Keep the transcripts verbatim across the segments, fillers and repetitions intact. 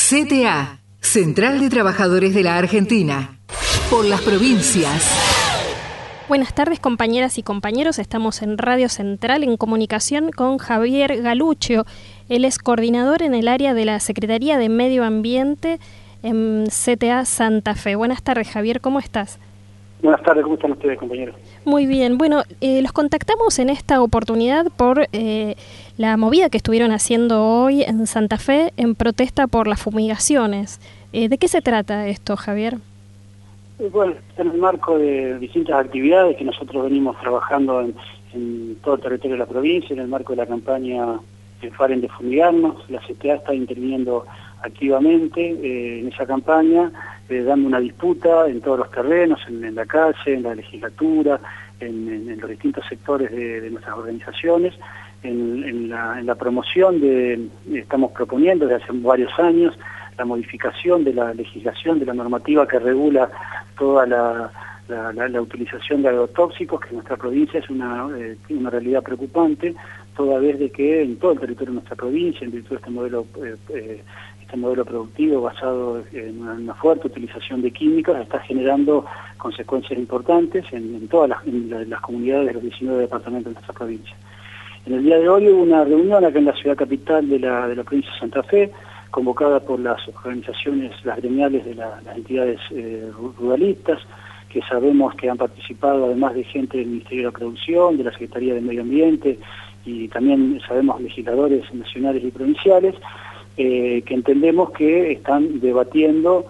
C T A, Central de Trabajadores de la Argentina, por las provincias. Buenas tardes, compañeras y compañeros. Estamos en Radio Central en comunicación con Javier Galuccio. Él es coordinador en el área de la Secretaría de Medio Ambiente en C T A Santa Fe. Buenas tardes, Javier, ¿cómo estás? Buenas tardes, ¿cómo están ustedes, compañeros? Muy bien. Bueno, eh, los contactamos en esta oportunidad por eh, la movida que estuvieron haciendo hoy en Santa Fe en protesta por las fumigaciones. Eh, ¿De qué se trata esto, Javier? Eh, bueno, en el marco de distintas actividades que nosotros venimos trabajando en, en todo el territorio de la provincia, en el marco de la campaña de Paren de Fumigarnos, la C T A está interviniendo activamente eh, en esa campaña, eh, dando una disputa en todos los terrenos, en, en la calle, en la legislatura, en, en, en los distintos sectores de, de nuestras organizaciones, en, en, la, en la promoción de, estamos proponiendo desde hace varios años, la modificación de la legislación, de la normativa que regula toda la, la, la, la utilización de agrotóxicos, que en nuestra provincia es una, eh, una realidad preocupante, toda vez de que en todo el territorio de nuestra provincia, en virtud de este modelo eh, eh, este modelo productivo basado en una, una fuerte utilización de químicos, está generando consecuencias importantes en, en todas las, en la, las comunidades de los diecinueve departamentos de nuestra provincia. En el día de hoy hubo una reunión acá en la ciudad capital de la, de la provincia de Santa Fe, convocada por las organizaciones, las gremiales de la, las entidades eh, ruralistas, que sabemos que han participado, además de gente del Ministerio de la Producción, de la Secretaría de Medio Ambiente, y también sabemos legisladores nacionales y provinciales, eh, que entendemos que están debatiendo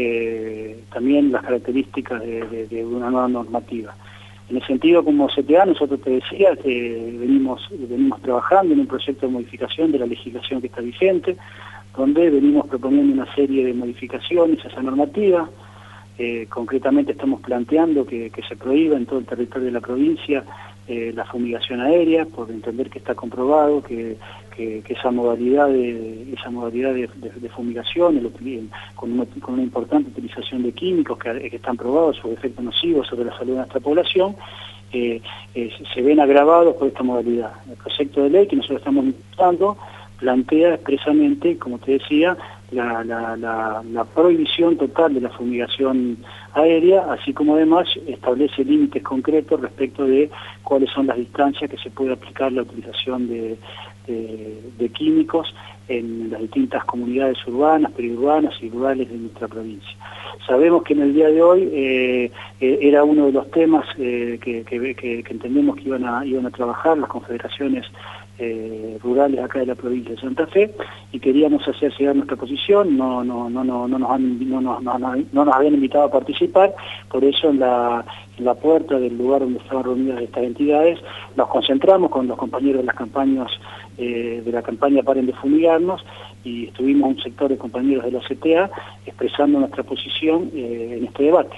eh, también las características de, de, de una nueva normativa. En ese sentido, como C T A, nosotros te decía que venimos, venimos trabajando en un proyecto de modificación de la legislación que está vigente, donde venimos proponiendo una serie de modificaciones a esa normativa. Eh, concretamente estamos planteando que, que se prohíba en todo el territorio de la provincia eh, la fumigación aérea, por entender que está comprobado que, que, que esa modalidad de esa modalidad de, de, de fumigación el, con, una, con una importante utilización de químicos que, que están probados sus efectos nocivos sobre la salud de nuestra población, eh, eh, se ven agravados por esta modalidad. El proyecto de ley que nosotros estamos impulsando plantea expresamente, como te decía, la, la, la, la prohibición total de la fumigación aérea, así como además establece límites concretos respecto de cuáles son las distancias que se puede aplicar la utilización de, de, de químicos en las distintas comunidades urbanas, periurbanas y rurales de nuestra provincia. Sabemos que en el día de hoy eh, eh, era uno de los temas eh, que, que, que, que entendemos que iban a, iban a trabajar las confederaciones Eh, rurales acá de la provincia de Santa Fe, y queríamos hacer llegar nuestra posición. No no no no no nos han, no, no, no, no nos habían invitado a participar, por eso en la en la puerta del lugar donde estaban reunidas estas entidades nos concentramos con los compañeros de las campañas eh, de la campaña Paren de Fumigarnos, y estuvimos un sector de compañeros de la C T A expresando nuestra posición eh, en este debate.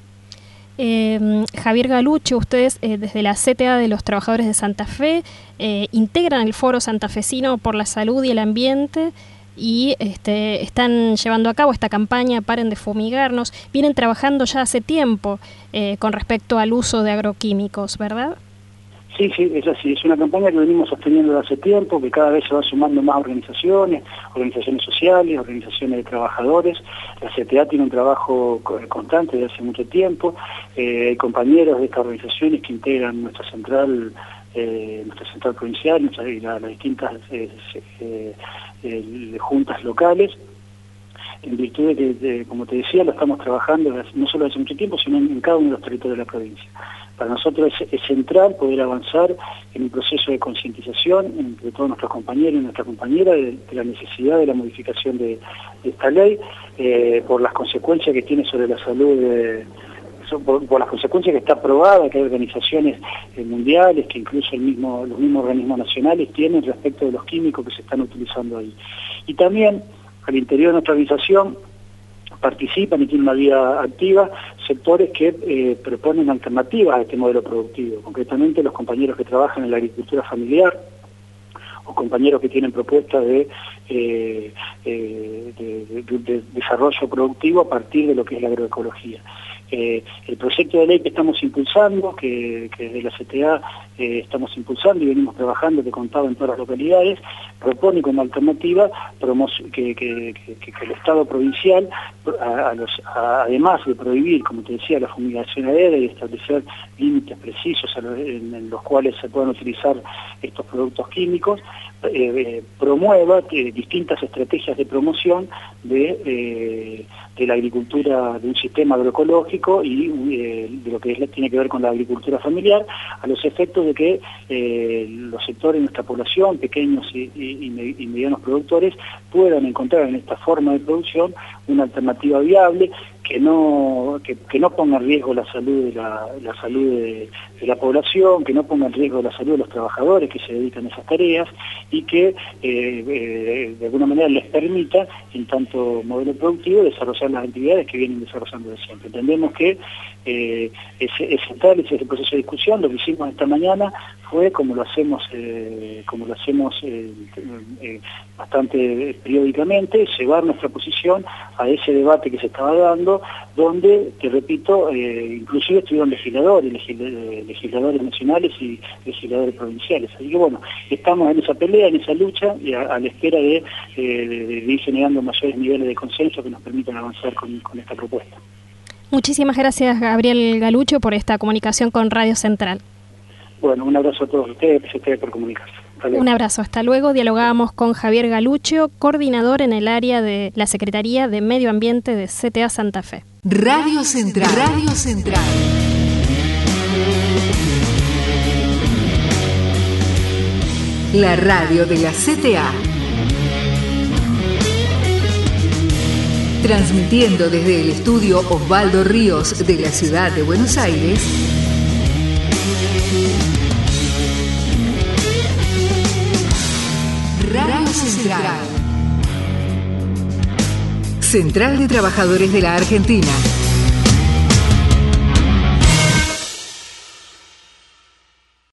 Eh, Javier Galuccio, ustedes eh, desde la C T A de los Trabajadores de Santa Fe eh, integran el Foro Santafesino por la Salud y el Ambiente y este, están llevando a cabo esta campaña Paren de Fumigarnos. Vienen trabajando ya hace tiempo eh, con respecto al uso de agroquímicos, ¿verdad? Sí, sí, es así. Es una campaña que venimos sosteniendo desde hace tiempo, que cada vez se van sumando más organizaciones, organizaciones sociales, organizaciones de trabajadores. La C T A tiene un trabajo constante desde hace mucho tiempo. Eh, hay compañeros de estas organizaciones que integran nuestra central, eh, nuestra central provincial, nuestra, y la, las distintas eh, eh, eh, juntas locales. En virtud de que, de, como te decía, lo estamos trabajando no solo hace mucho tiempo, sino en, en cada uno de los territorios de la provincia. Para nosotros es, es central poder avanzar en un proceso de concientización entre todos nuestros compañeros y nuestra compañera de, de la necesidad de la modificación de, de esta ley, eh, por las consecuencias que tiene sobre la salud, de, por, por las consecuencias que está probada, que hay organizaciones eh, mundiales, que incluso el mismo, los mismos organismos nacionales tienen respecto de los químicos que se están utilizando ahí. Y también al interior de nuestra organización participan y tienen una vida activa sectores que eh, proponen alternativas a este modelo productivo, concretamente los compañeros que trabajan en la agricultura familiar o compañeros que tienen propuestas de, eh, eh, de, de, de desarrollo productivo a partir de lo que es la agroecología. eh, el proyecto de ley que estamos impulsando, que, que desde la C T A eh, estamos impulsando y venimos trabajando, que contaba en todas las localidades, propone como alternativa que, que, que, que el Estado provincial, a, a los, a, además de prohibir, como te decía, la fumigación aérea y establecer límites precisos a los, en, en los cuales se puedan utilizar estos productos químicos, eh, eh, promueva eh, distintas estrategias de promoción de, eh, de la agricultura, de un sistema agroecológico y eh, de lo que es, tiene que ver con la agricultura familiar, a los efectos de que eh, los sectores de nuestra población, pequeños y, y, y medianos productores, puedan encontrar en esta forma de producción una alternativa viable que no que, que no ponga en riesgo la salud de la, la salud de, de la población, que no ponga en riesgo la salud de los trabajadores que se dedican a esas tareas y que eh, eh, de alguna manera les permita, en tanto modelo productivo, desarrollar las actividades que vienen desarrollando de siempre. Entendemos que eh, ese, ese tal, ese proceso de discusión, lo que hicimos esta mañana fue, como lo hacemos eh, como lo hacemos eh, eh, bastante periódicamente, llevar nuestra posición a ese debate que se estaba dando, donde, te repito, eh, inclusive estuvieron legisladores, legisladores, legisladores nacionales y legisladores provinciales. Así que bueno, estamos en esa pelea, en esa lucha, y a, a la espera de, eh, de, de ir generando mayores niveles de consenso que nos permitan avanzar con, con esta propuesta. Muchísimas gracias, Gabriel Galucho, por esta comunicación con Radio Central. Bueno, un abrazo a todos ustedes, gracias a ustedes por comunicarse. Un abrazo, hasta luego. Dialogábamos con Javier Galucho, coordinador en el área de la Secretaría de Medio Ambiente de C T A Santa Fe. Radio Central. Radio Central. La radio de la C T A. Transmitiendo desde el estudio Osvaldo Ríos de la ciudad de Buenos Aires. Radio Central. Central de Trabajadores de la Argentina.